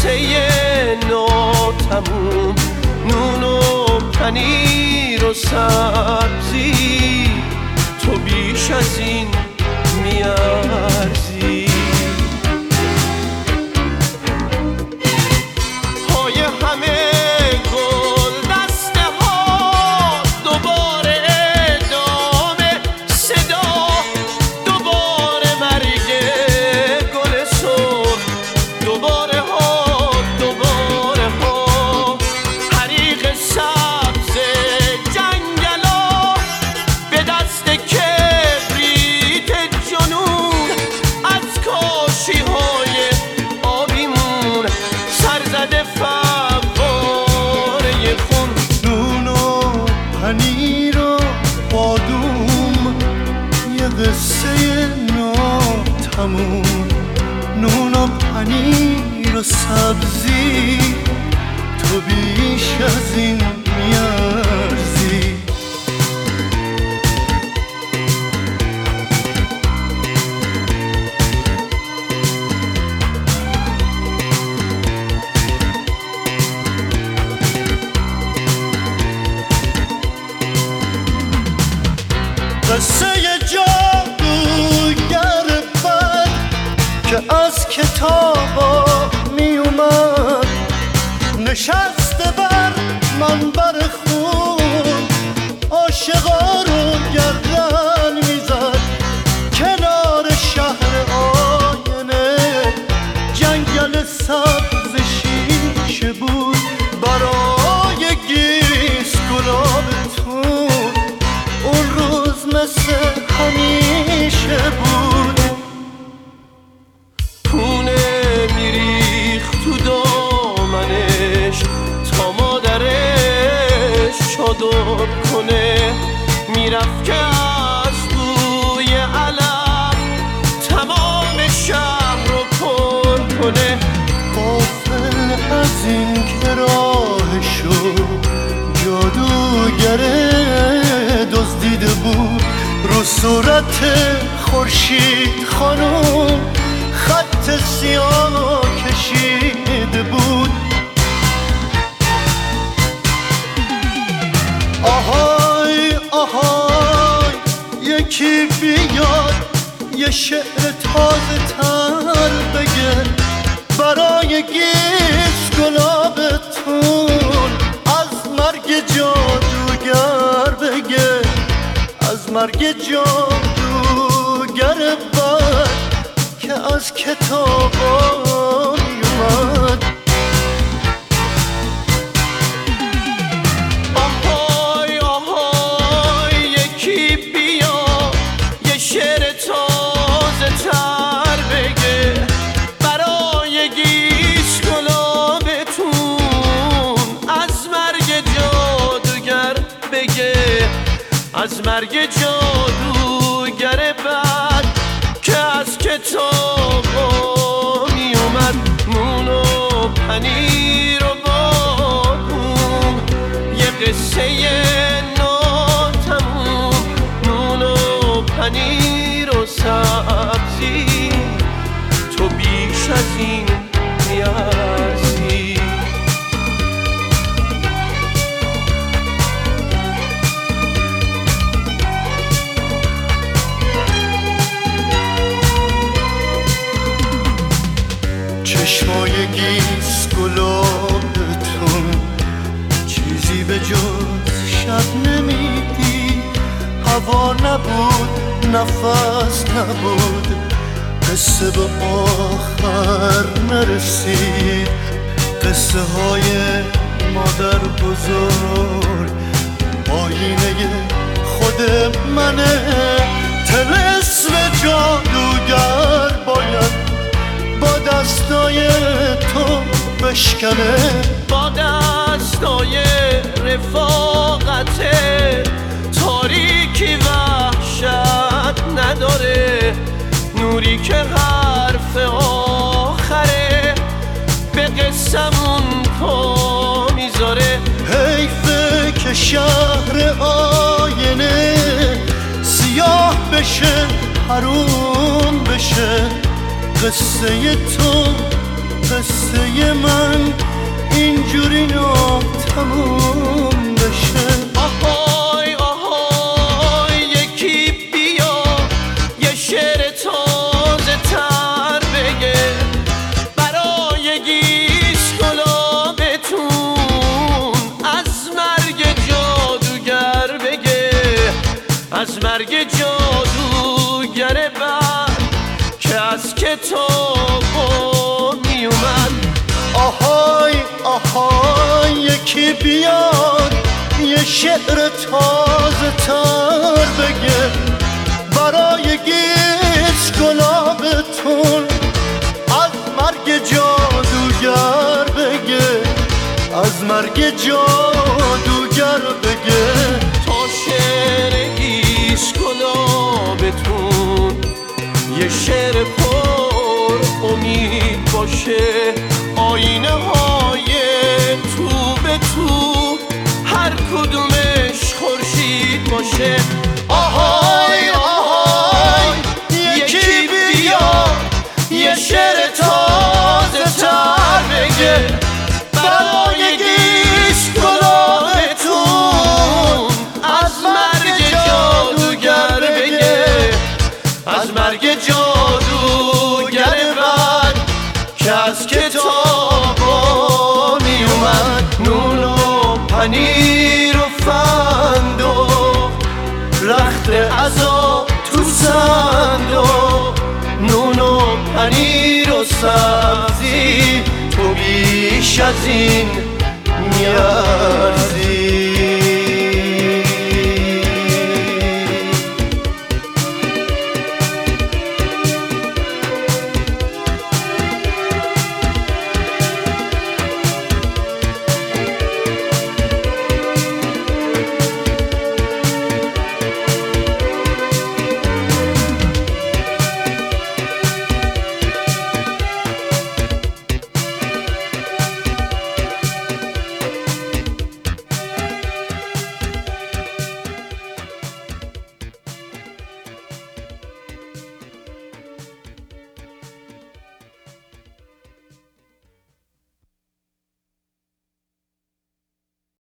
قصه ناتموم، نون و پنیر و سبزی، تو بیش از این میارزی. پای همه گل دسته ها، دوباره ادامه صدا، دوباره مرگ گل سرخ، دوباره ها دوباره ها، حریق سبز جنگلا به دست کبریت جنون، از کاشی های آبیمون سرزده فواره خون. نون و پنیر و بادوم، یه قصه ناتموم، نون و پنیر و سبزی، تو بیش از این میارزی. قصه جادوگر بد که از کتابا می اومد، نشسته بر منبر خون، عاشقا رو گردن میزد کنار شهر آینه. جنگل سبز شیشه بود برای گیس گلابتون، اون روز مثل همیشه بود. پونه میریخ تو دامنش تا مادرش چادر کنه، میرفت که از بوی علف تمام شهر رو پر کنه. غافل از این که راهشو جادوگر دزدیده بود، رو صورت خورشید خانم خط سیاه کشیده بود. آهای آهای یکی بیاد یه شعر تازه تر بگه برای گیس گلابتون، از مرگ جادوگر بگه، از مرگ جادوگر بد که از کتابا میومد. آهای آهای یکی بیا یه شعر تازه تر بگه برای گیس گلابتون، از مرگ جادوگر بگه، از مرگ جادوگر بد که از کتابا میومد. نون و پنیر و بادوم، یه قصه ناتموم، نون و پنیر و سبزی، تو بیش از این میارزی. چشمای گیس گلابتون چیزی به جز شب نمیدی، هوا نبود نفس نبود، قصه به آخر نرسید. قصه های مادر بزرگ آینه خود منه، طلسم جادوگر باید با دستای تو بشکنه، با دستای رفاقت تاریکی وحشت نداره، نوری که حرف آخره به قصمون پا میذاره. حیفه که شهر آینه سیاه بشه، حروم بشه، قصه تو قصه قصه من اینجوری تموم بشه. آهای آهای یکی بیا یه شعر تازه تر بگه برای گیسکلابتون، از مرگ جادوگر بگه، از مرگ جادوگر بد که از کتابا می اومد. آهای آهای یکی بیاد یه شعر تازه تر بگه برای گیسکلابتون، از مرگ جادوگر بگه، از مرگ جادوگر بگه. تا شعر گیسکلابتون یه شعر پر امید باشه، آینه های تو به تو هر کدومش خورشید باشه. آهای آهای یکی بیا یه شعر تازه تر بگه برای گیسکلابتون، از مرگ جادوگر بگه، از مرگ جادوگر بد که از کتابا می اومد. نون و پنیر و فندق رخت عزا تو صندوق، نون و پنیر و سبزی تو بیش از این